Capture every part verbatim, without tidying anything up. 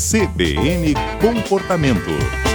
C B N Comportamento.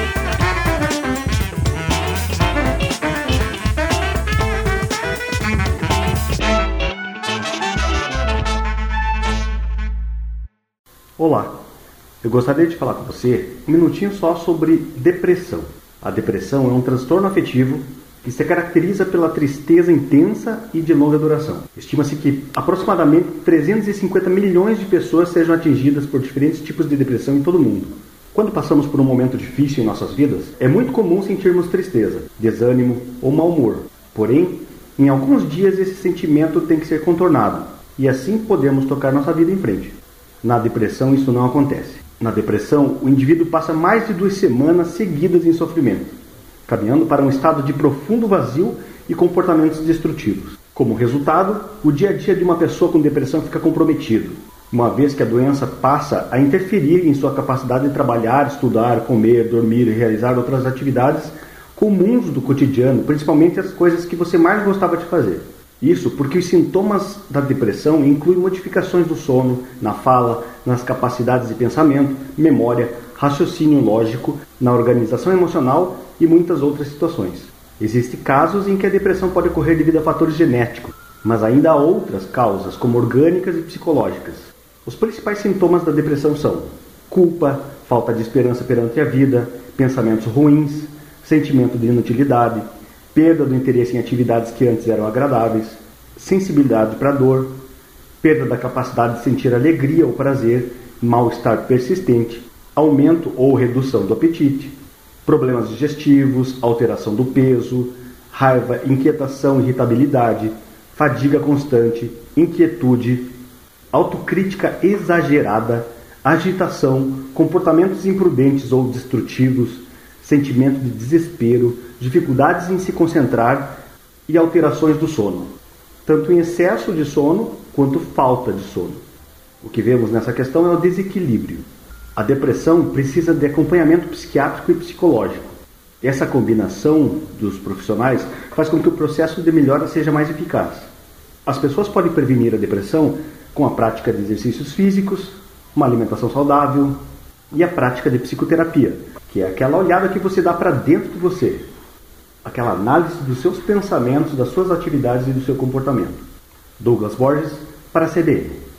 Olá, eu gostaria de falar com você um minutinho só sobre depressão. A depressão é um transtorno afetivo que se caracteriza pela tristeza intensa e de longa duração. Estima-se que aproximadamente trezentos e cinquenta milhões de pessoas sejam atingidas por diferentes tipos de depressão em todo o mundo. Quando passamos por um momento difícil em nossas vidas, é muito comum sentirmos tristeza, desânimo ou mau humor. Porém, em alguns dias esse sentimento tem que ser contornado e assim podemos tocar nossa vida em frente. Na depressão isso não acontece. Na depressão, o indivíduo passa mais de duas semanas seguidas em sofrimento, caminhando para um estado de profundo vazio e comportamentos destrutivos. Como resultado, o dia a dia de uma pessoa com depressão fica comprometido, uma vez que a doença passa a interferir em sua capacidade de trabalhar, estudar, comer, dormir e realizar outras atividades comuns do cotidiano, principalmente as coisas que você mais gostava de fazer. Isso porque os sintomas da depressão incluem modificações do sono, na fala, nas capacidades de pensamento, memória, raciocínio lógico, na organização emocional e muitas outras situações. Existem casos em que a depressão pode ocorrer devido a fatores genéticos, mas ainda há outras causas, como orgânicas e psicológicas. Os principais sintomas da depressão são culpa, falta de esperança perante a vida, pensamentos ruins, sentimento de inutilidade, perda do interesse em atividades que antes eram agradáveis, sensibilidade para a dor, perda da capacidade de sentir alegria ou prazer, mal-estar persistente, aumento ou redução do apetite, problemas digestivos, alteração do peso, raiva, inquietação, irritabilidade, fadiga constante, inquietude, autocrítica exagerada, agitação, comportamentos imprudentes ou destrutivos, sentimento de desespero, dificuldades em se concentrar e alterações do sono, tanto em excesso de sono quanto falta de sono. O que vemos nessa questão é o desequilíbrio. A depressão precisa de acompanhamento psiquiátrico e psicológico. Essa combinação dos profissionais faz com que o processo de melhora seja mais eficaz. As pessoas podem prevenir a depressão com a prática de exercícios físicos, uma alimentação saudável e a prática de psicoterapia, que é aquela olhada que você dá para dentro de você, aquela análise dos seus pensamentos, das suas atividades e do seu comportamento. Douglas Borges, para a C B N.